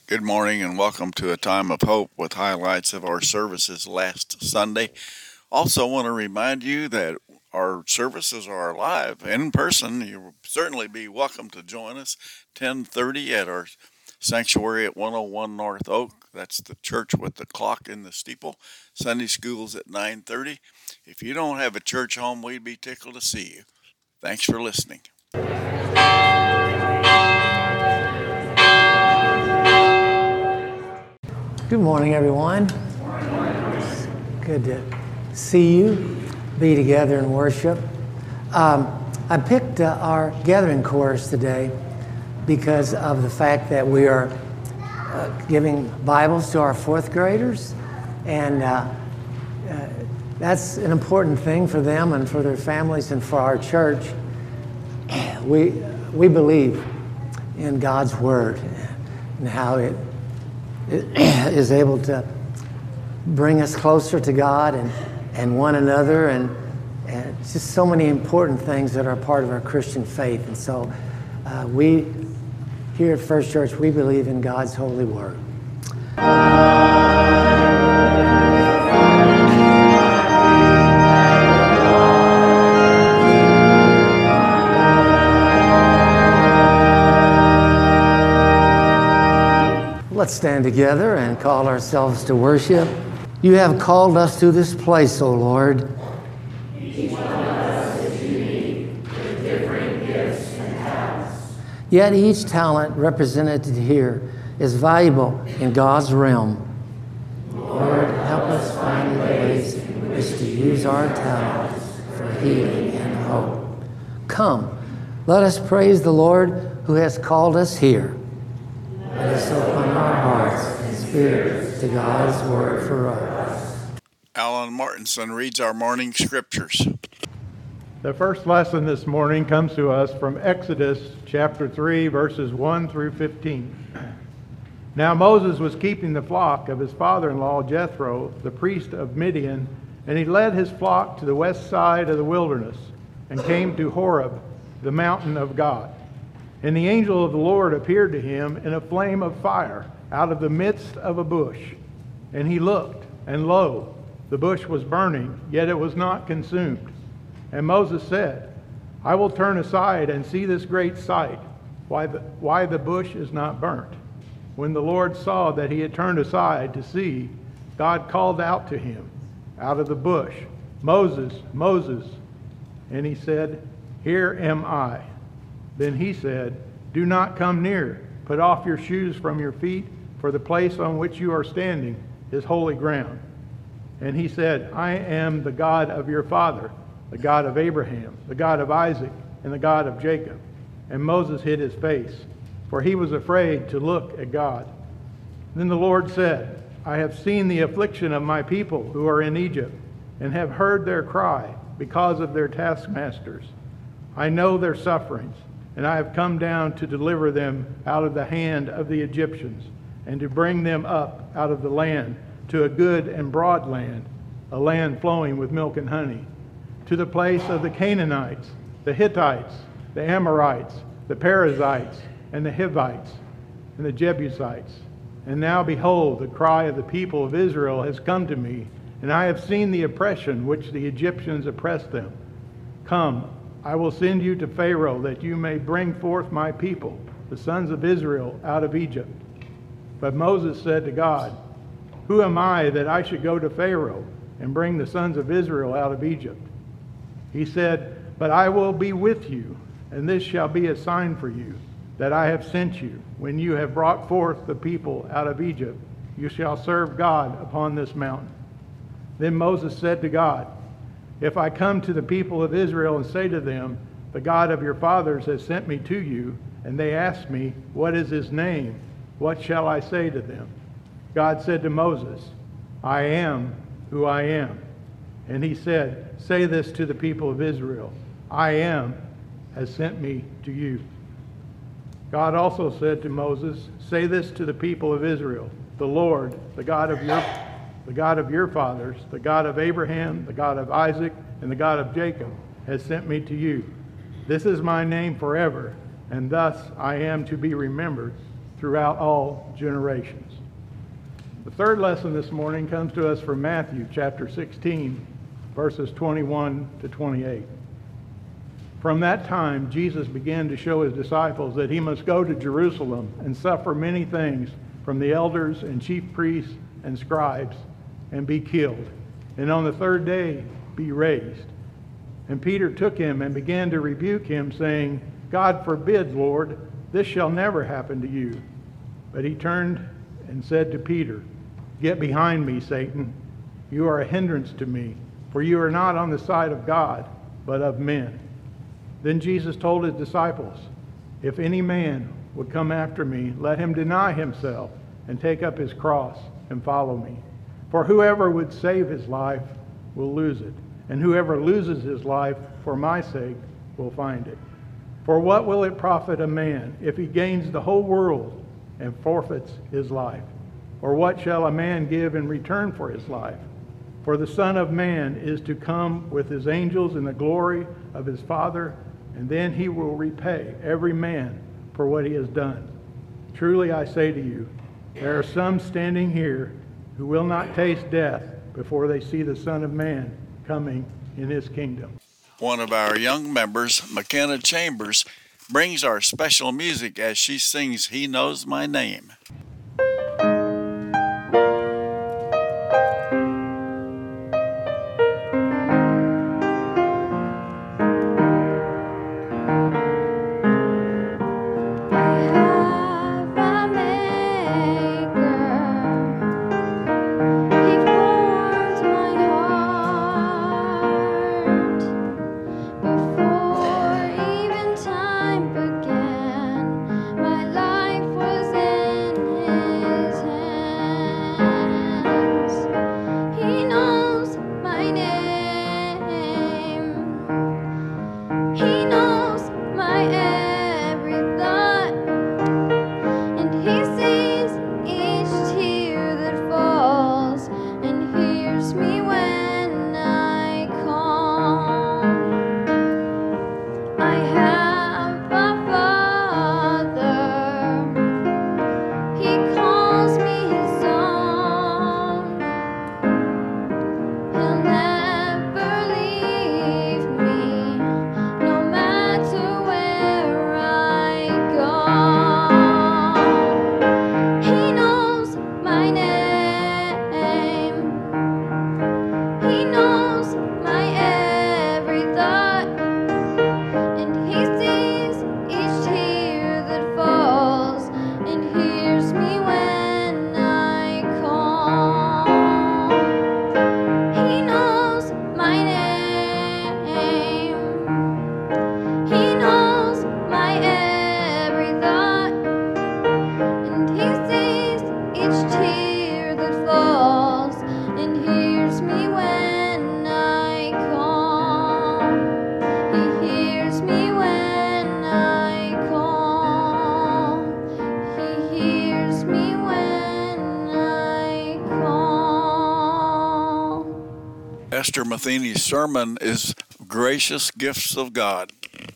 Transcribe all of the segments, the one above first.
Good morning and welcome to a time of hope with highlights of our services last Sunday. Also want to remind you that our services are live in person. You'll certainly be welcome to join us 10:30 at our sanctuary at 101 North Oak. That's the church with the clock in the steeple. Sunday school's at 9:30. If you don't have a church home, we'd be tickled to see you. Thanks for listening. Good morning, everyone. It's good to see you, be together in worship. I picked our gathering chorus today because of the fact that we are giving Bibles to our fourth graders, and that's an important thing for them and for their families and for our church. We believe in God's Word and how it is able to bring us closer to God and one another, and it's just so many important things that are part of our Christian faith. And so we here at First Church, we believe in God's holy word. Let's stand together and call ourselves to worship. You have called us to this place, O Lord. Each one of us is unique with different gifts and talents. Yet each talent represented here is valuable in God's realm. Lord, help us find ways in which to use our talents for healing and hope. Come, let us praise the Lord who has called us here. Let us open our hearts and spirits to God's word for us. Alan Martinson reads our morning scriptures. The first lesson this morning comes to us from Exodus chapter 3, verses 1 through 15. Now Moses was keeping the flock of his father-in-law Jethro, the priest of Midian, and he led his flock to the west side of the wilderness and came to Horeb, the mountain of God. And the angel of the Lord appeared to him in a flame of fire out of the midst of a bush. And he looked, and lo, the bush was burning, yet it was not consumed. And Moses said, I will turn aside and see this great sight, why the bush is not burnt. When the Lord saw that he had turned aside to see, God called out to him out of the bush, Moses, Moses. And he said, Here am I. Then he said, Do not come near. Put off your shoes from your feet, for the place on which you are standing is holy ground. And he said, I am the God of your father, the God of Abraham, the God of Isaac, and the God of Jacob. And Moses hid his face, for he was afraid to look at God. Then the Lord said, I have seen the affliction of my people who are in Egypt, and have heard their cry because of their taskmasters. I know their sufferings, and I have come down to deliver them out of the hand of the Egyptians, and to bring them up out of the land to a good and broad land, a land flowing with milk and honey, to the place of the Canaanites, the Hittites, the Amorites, the Perizzites, and the Hivites, and the Jebusites. And now behold, the cry of the people of Israel has come to me, and I have seen the oppression which the Egyptians oppressed them. Come, I will send you to Pharaoh, that you may bring forth my people, the sons of Israel, out of Egypt. But Moses said to God, Who am I that I should go to Pharaoh and bring the sons of Israel out of Egypt? He said, But I will be with you, and this shall be a sign for you, that I have sent you. When you have brought forth the people out of Egypt, you shall serve God upon this mountain. Then Moses said to God, If I come to the people of Israel and say to them, The God of your fathers has sent me to you, and they ask me, What is his name? What shall I say to them? God said to Moses, I am who I am. And he said, Say this to the people of Israel, I am has sent me to you. God also said to Moses, Say this to the people of Israel, The Lord, the God of your fathers, the God of Abraham, the God of Isaac, and the God of Jacob, has sent me to you. This is my name forever, and thus I am to be remembered. throughout all generations. The third lesson this morning comes to us from Matthew chapter 16, verses 21 to 28. From that time, Jesus began to show his disciples that he must go to Jerusalem and suffer many things from the elders and chief priests and scribes, and be killed, and on the third day be raised. And Peter took him and began to rebuke him, saying, God forbid, Lord, this shall never happen to you. But he turned and said to Peter, Get behind me, Satan. You are a hindrance to me, for you are not on the side of God, but of men. Then Jesus told his disciples, If any man would come after me, let him deny himself and take up his cross and follow me. For whoever would save his life will lose it, and whoever loses his life for my sake will find it. For what will it profit a man if he gains the whole world and forfeits his life? Or what shall a man give in return for his life? For the Son of Man is to come with his angels in the glory of his Father, and then he will repay every man for what he has done. Truly I say to you, there are some standing here who will not taste death before they see the Son of Man coming in his kingdom. One of our young members, McKenna Chambers, brings our special music as she sings He Knows My Name. Esther Matheny's sermon is Gracious Gifts of God.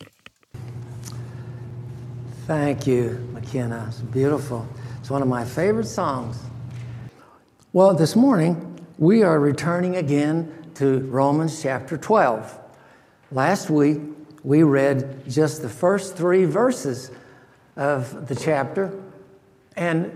Thank you, McKenna. It's beautiful. It's one of my favorite songs. Well, this morning, we are returning again to Romans chapter 12. Last week, we read just the first 3 verses of the chapter, and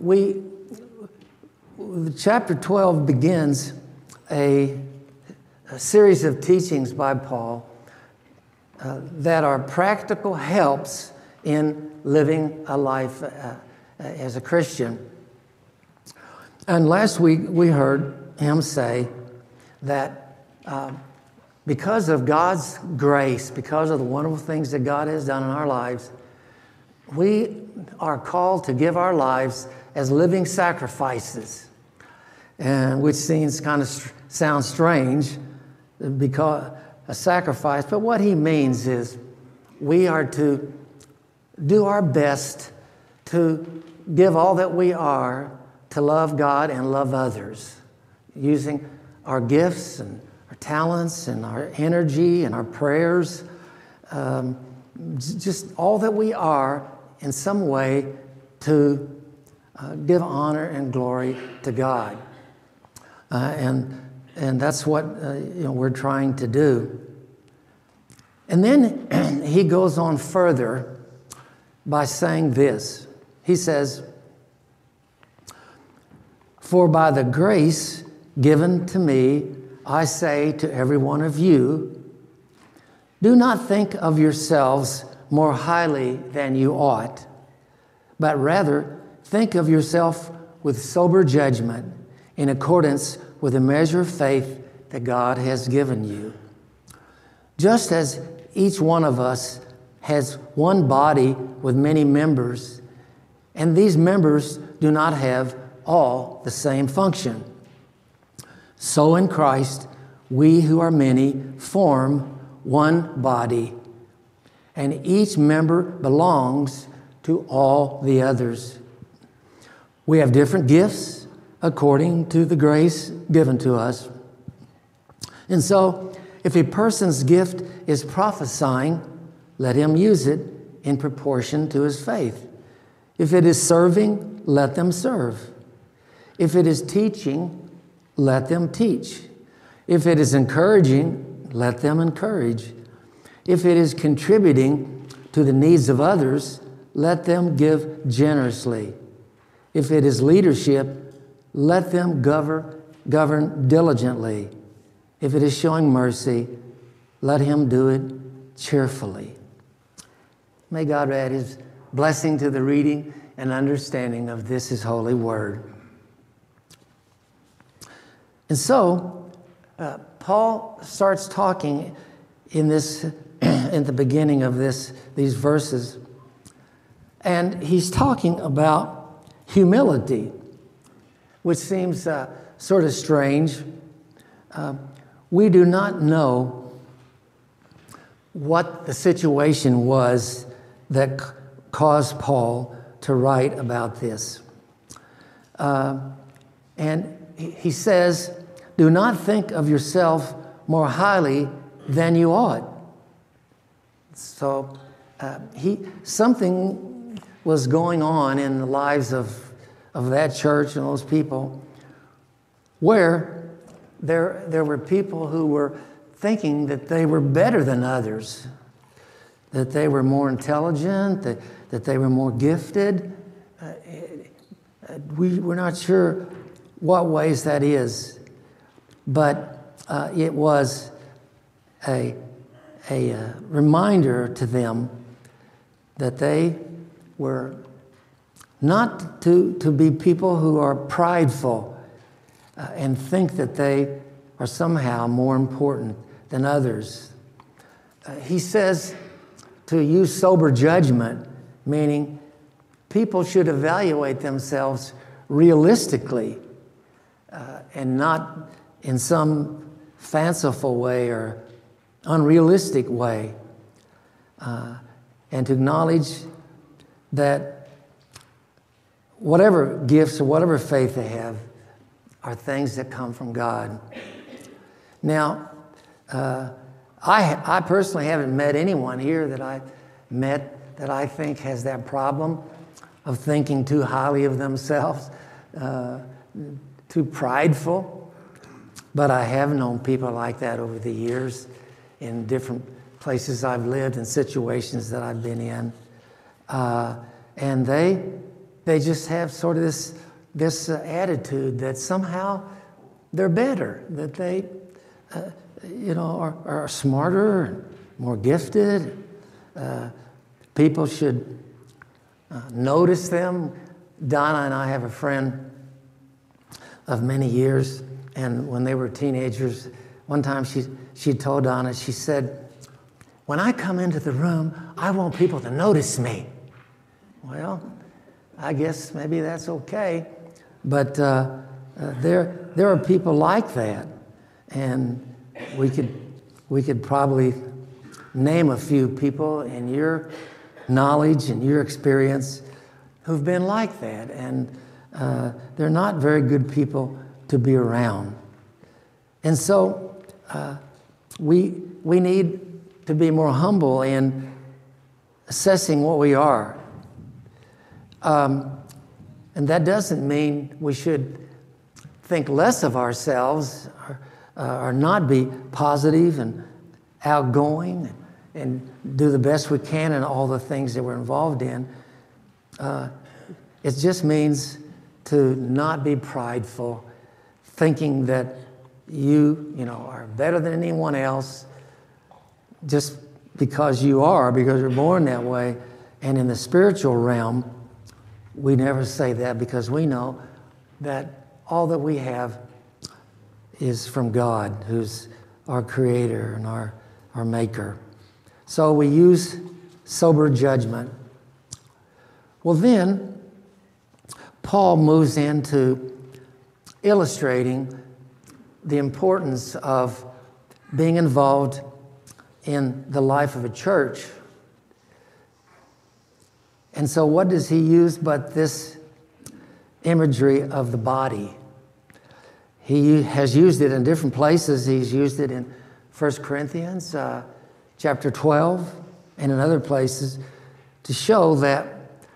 chapter 12 begins a series of teachings by Paul that are practical helps in living a life as a Christian. And last week we heard him say that because of God's grace, because of the wonderful things that God has done in our lives, we are called to give our lives as living sacrifices, and which sounds strange, because a sacrifice, but what he means is we are to do our best to give all that we are to love God and love others, using our gifts and our talents and our energy and our just all that we are in some way to give honor and glory to God. And that's what we're trying to do. And then he goes on further by saying this. He says, "For by the grace given to me, I say to every one of you, do not think of yourselves more highly than you ought, but rather think of yourself with sober judgment in accordance with the measure of faith that God has given you. Just as each one of us has one body with many members, and these members do not have all the same function. So in Christ, we who are many form one body, and each member belongs to all the others. We have different gifts according to the grace given to us. And so, if a person's gift is prophesying, let him use it in proportion to his faith. If it is serving, let them serve. If it is teaching, let them teach. If it is encouraging, let them encourage. If it is contributing to the needs of others, let them give generously. If it is leadership, let them govern diligently. If it is showing mercy, let him do it cheerfully." May God add his blessing to the reading and understanding of this his holy word. And so, Paul starts talking in the beginning of these verses, and he's talking about humility, which seems sort of strange. We do not know what the situation was that caused Paul to write about this. And he says, "Do not think of yourself more highly than you ought." So something was going on in the lives of that church and those people where there were people who were thinking that they were better than others, that they were more intelligent, that they were more gifted. We're not sure what ways that is, but it was a reminder to them that they were not to be people who are prideful and think that they are somehow more important than others. He says to use sober judgment, meaning people should evaluate themselves realistically and not in some fanciful way or unrealistic way, and to acknowledge that whatever gifts or whatever faith they have are things that come from God. Now, I personally haven't met anyone here that I've met that I think has that problem of thinking too highly of themselves, too prideful. But I have known people like that over the years in different places I've lived and situations that I've been in. And they just have sort of this attitude that somehow they're better, that they are smarter and more gifted. People should notice them. Donna and I have a friend of many years, and when they were teenagers, one time she told Donna, she said, "When I come into the room, I want people to notice me." Well, I guess maybe that's okay, but there are people like that, and we could probably name a few people in your knowledge and your experience who've been like that, and they're not very good people to be around. And so we need to be more humble in assessing what we are. And that doesn't mean we should think less of ourselves or not be positive and outgoing and do the best we can in all the things that we're involved in. It just means to not be prideful, thinking that you are better than anyone else just because because you're born that way. And in the spiritual realm, we never say that because we know that all that we have is from God, who's our creator and our maker. So we use sober judgment. Well, then, Paul moves into illustrating the importance of being involved in the life of a church. And so what does he use but this imagery of the body? He has used it in different places. He's used it in 1 Corinthians chapter 12 and in other places to show that,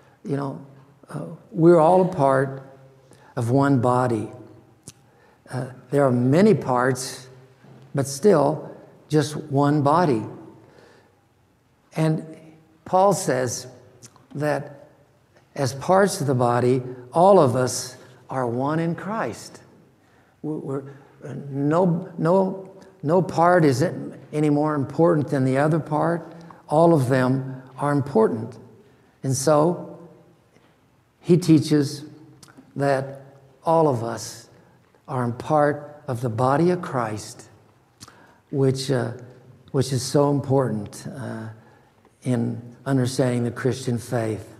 we're all a part of one body. There are many parts, but still just one body. And Paul says that as parts of the body, all of us are one in Christ. No part is any more important than the other part. All of them are important. And so he teaches that all of us are a part of the body of Christ, which is so important in understanding the Christian faith.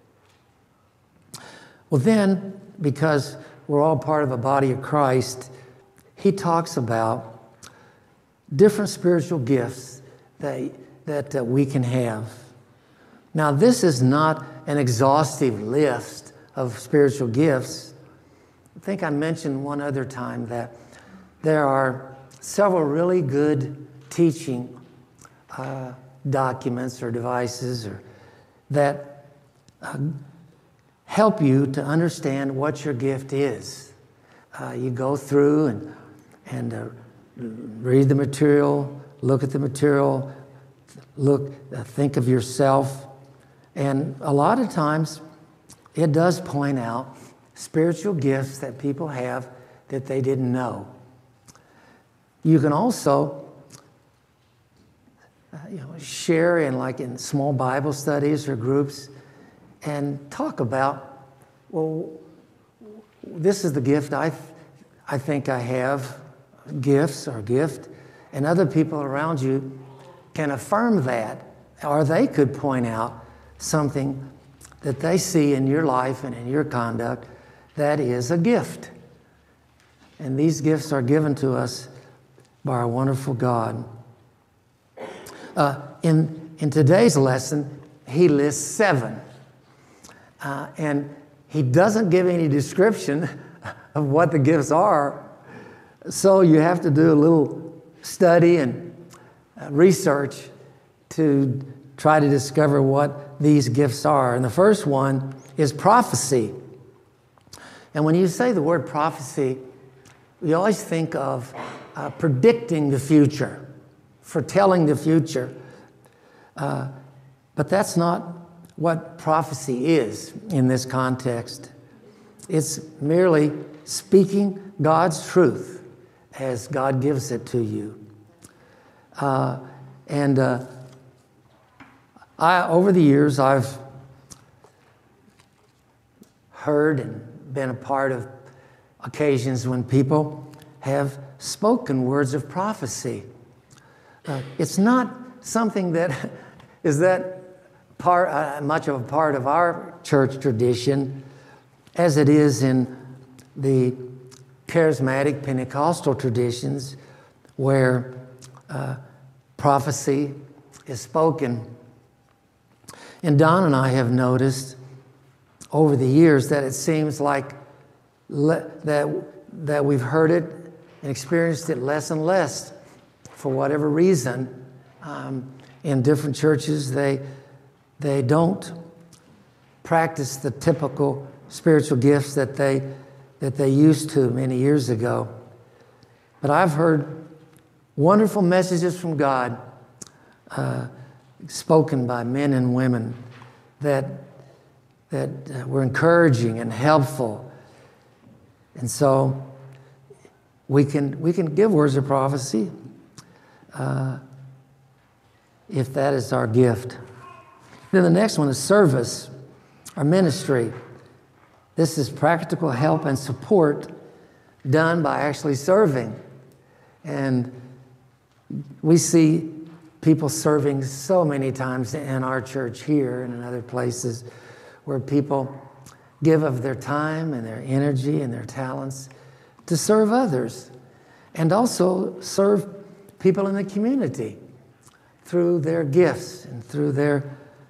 Well, then, because we're all part of the body of Christ, he talks about different spiritual gifts that we can have. Now, this is not an exhaustive list of spiritual gifts. I think I mentioned one other time that there are several really good teaching documents or devices that help you to understand what your gift is. You go through and read the material, look at the material, think of yourself. And a lot of times it does point out spiritual gifts that people have that they didn't know. You can also share in small Bible studies or groups and talk about, well, this is the gift I think I have, gifts or gift, and other people around you can affirm that, or they could point out something that they see in your life and in your conduct that is a gift. And these gifts are given to us by our wonderful God. In today's lesson, he lists 7. And he doesn't give any description of what the gifts are. So you have to do a little study and research to try to discover what these gifts are. And the first one is prophecy. And when you say the word prophecy, we always think of predicting the future, foretelling the future. But that's not what prophecy is in this context. It's merely speaking God's truth as God gives it to you. Over the years, I've heard and been a part of occasions when people have spoken words of prophecy. It's not something that is much of a part of our church tradition as it is in the charismatic Pentecostal traditions where prophecy is spoken. And Don and I have noticed over the years that it seems like that we've heard it and experienced it less and less for whatever reason. In different churches, they don't practice the typical spiritual gifts that they used to many years ago. But I've heard wonderful messages from God spoken by men and women that were encouraging and helpful. And so we can give words of prophecy if that is our gift. Then the next one is service, our ministry. This is practical help and support done by actually serving. And we see people serving so many times in our church here and in other places where people give of their time and their energy and their talents to serve others and also serve people in the community through their gifts and through their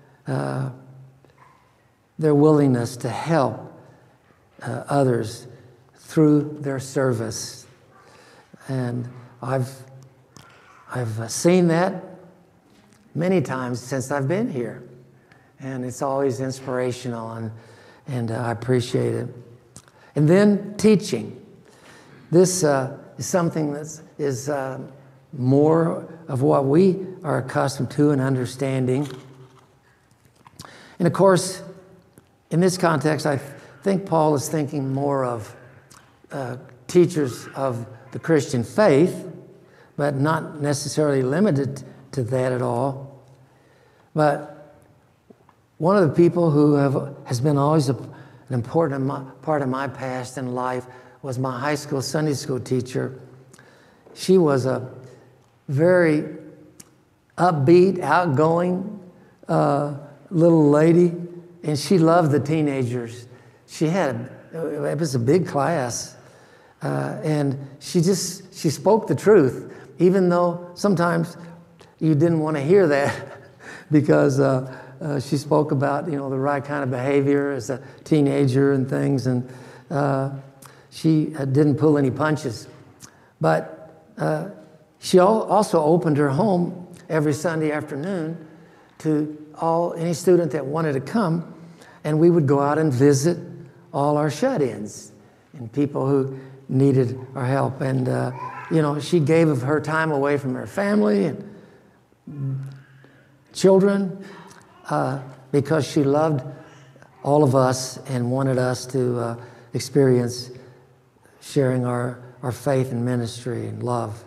willingness to help others through their service. And I've seen that many times since I've been here. And it's always inspirational, and I appreciate it. And then teaching. This is something that is more of what we are accustomed to and understanding. And of course, in this context, I think Paul is thinking more of teachers of the Christian faith, but not necessarily limited to that at all. But one of the people who has been always an important part of my past and life was my high school Sunday school teacher. She was a very upbeat, outgoing little lady, and she loved the teenagers. It was a big class, and she spoke the truth, even though sometimes you didn't want to hear that because she spoke about the right kind of behavior as a teenager and things, and she didn't pull any punches. But she also opened her home every Sunday afternoon to any student that wanted to come, and we would go out and visit all our shut-ins and people who needed our help. And she gave of her time away from her family and children because she loved all of us and wanted us to experience sharing our faith and ministry and love.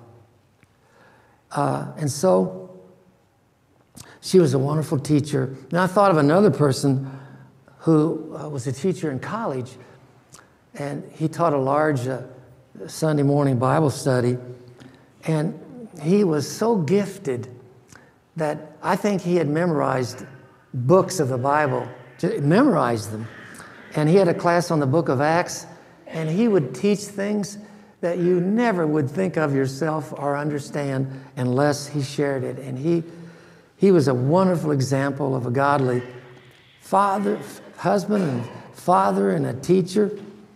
And so she was a wonderful teacher. And I thought of another person who was a teacher in college, and he taught a large Sunday morning Bible study, and he was so gifted that I think he had memorized books of the Bible, memorized them. And he had a class on the book of Acts, and he would teach things that you never would think of yourself or understand unless he shared it. And he was a wonderful example of a godly husband and father and a teacher.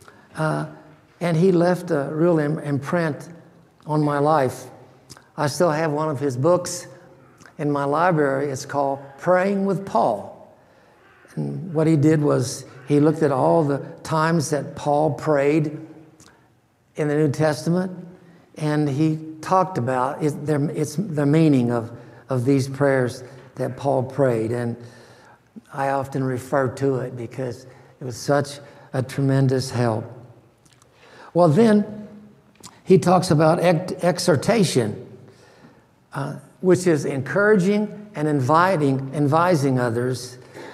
And he left a real imprint on my life. I still have one of his books in my library. It's called Praying with Paul. And what he did was he looked at all the times that Paul prayed in the New Testament, and he talked about the meaning of these prayers that Paul prayed. And I often refer to it because it was such a tremendous help. Well, then he talks about exhortation, which is encouraging and advising others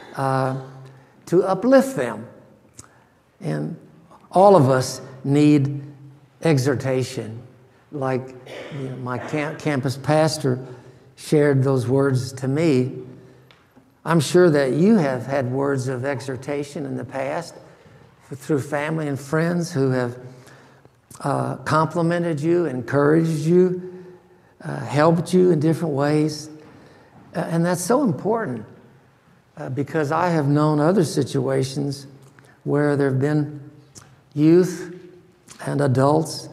to uplift them. And all of us need exhortation. Like my campus pastor shared those words to me. I'm sure that you have had words of exhortation in the past through family and friends who have complimented you, encouraged you, helped you in different ways. And that's so important because I have known other situations where there have been youth and adults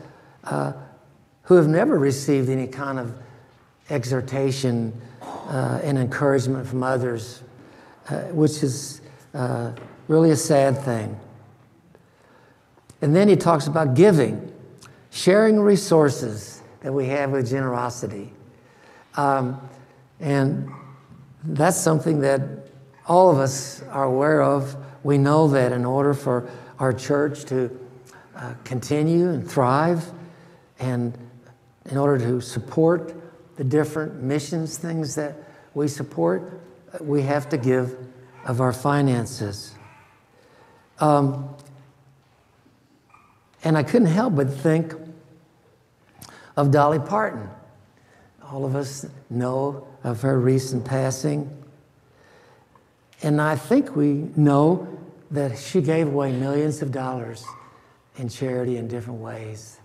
who have never received any kind of exhortation and encouragement from others, which is really a sad thing. And then he talks about giving, sharing resources that we have with generosity. And that's something that all of us are aware of. We know that in order for our church to continue and thrive, and in order to support the different missions things that we support, we have to give of our finances. And I couldn't help but think of Dolly Parton. All of us know of her recent passing. And I think we know that she gave away millions of dollars in charity in different ways.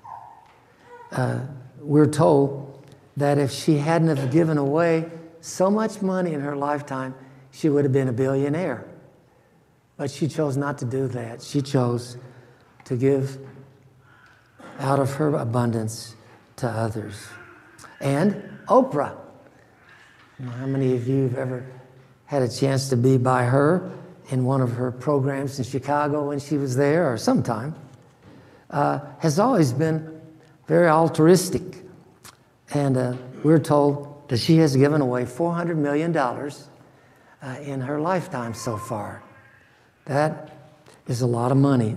We're told that if she hadn't have given away so much money in her lifetime, she would have been a billionaire. But she chose not to do that. She chose to give out of her abundance to others. And Oprah. How many of you have ever had a chance to be by her in one of her programs in Chicago when she was there, or sometime? Has always been very altruistic. And we're told that she has given away $400 million in her lifetime so far. That is a lot of money.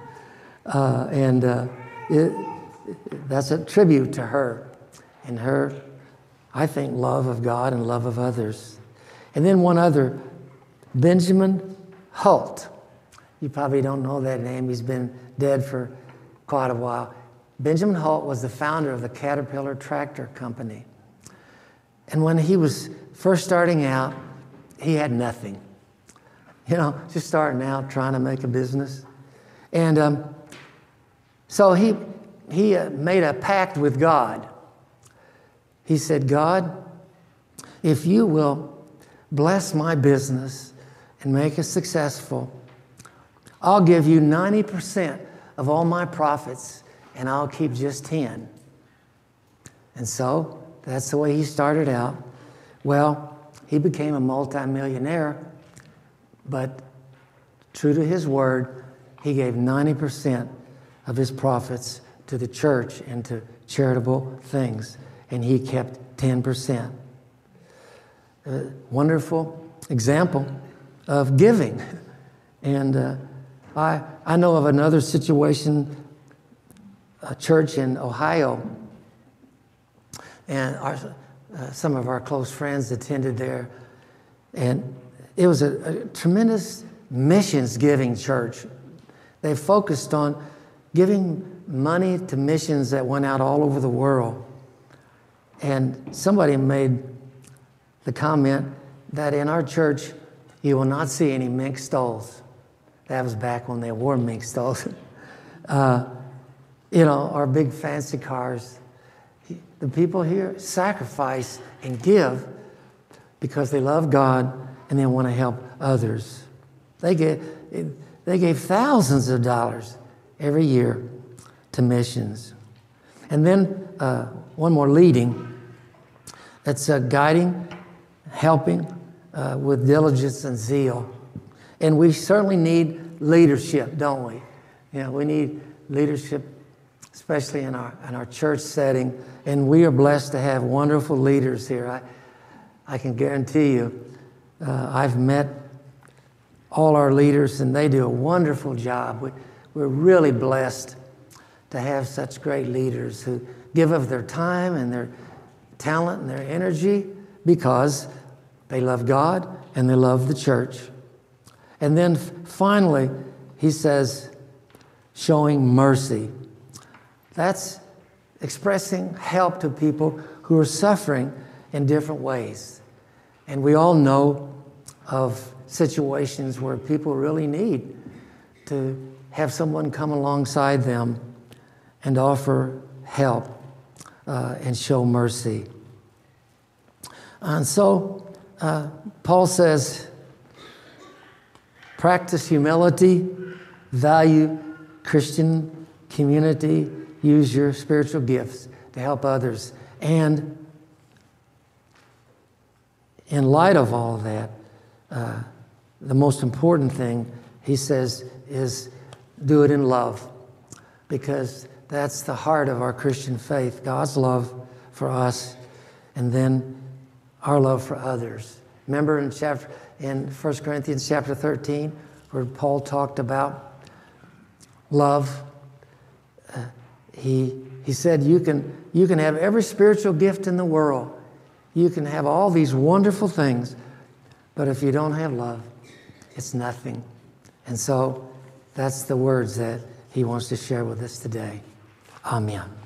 That's a tribute to her and her, I think, love of God and love of others. And then one other, Benjamin Holt. You probably don't know that name. He's been dead for quite a while. Benjamin Holt was the founder of the Caterpillar Tractor Company. And when he was first starting out, he had nothing. Just starting out, trying to make a business. And so he made a pact with God. He said, God, if you will bless my business and make it successful, I'll give you 90% of all my profits, and I'll keep just 10. And so that's the way he started out. Well, he became a multimillionaire, but true to his word, he gave 90% of his profits to the church and to charitable things, and he kept 10%. A wonderful example of giving. And I know of another situation, a church in Ohio, and some of our close friends attended there, and it was a tremendous missions giving church. They focused on giving money to missions that went out all over the world. And somebody made the comment that in our church, you will not see any mink stoles. That was back when they wore mink stoles. Our big fancy cars. The people here sacrifice and give because they love God and they want to help others. They gave thousands of dollars every year to missions. And then one more, leading. It's guiding, helping with diligence and zeal. And we certainly need leadership, don't we? We need leadership, especially in our church setting. And we are blessed to have wonderful leaders here. I can guarantee you, I've met all our leaders, and they do a wonderful job. We're really blessed to have such great leaders who give of their time and their talent and their energy because they love God and they love the church. And then finally, he says, showing mercy. That's expressing help to people who are suffering in different ways. And we all know of situations where people really need to have someone come alongside them and offer help and show mercy. And so Paul says, practice humility, value Christian community, use your spiritual gifts to help others. And in light of all of that, the most important thing he says, is do it in love, because that's the heart of our Christian faith, God's love for us, and then our love for others. Remember in 1 Corinthians chapter 13, where Paul talked about love, he said you can have every spiritual gift in the world. You can have all these wonderful things, but if you don't have love, it's nothing. And so that's the words that he wants to share with us today. Amen.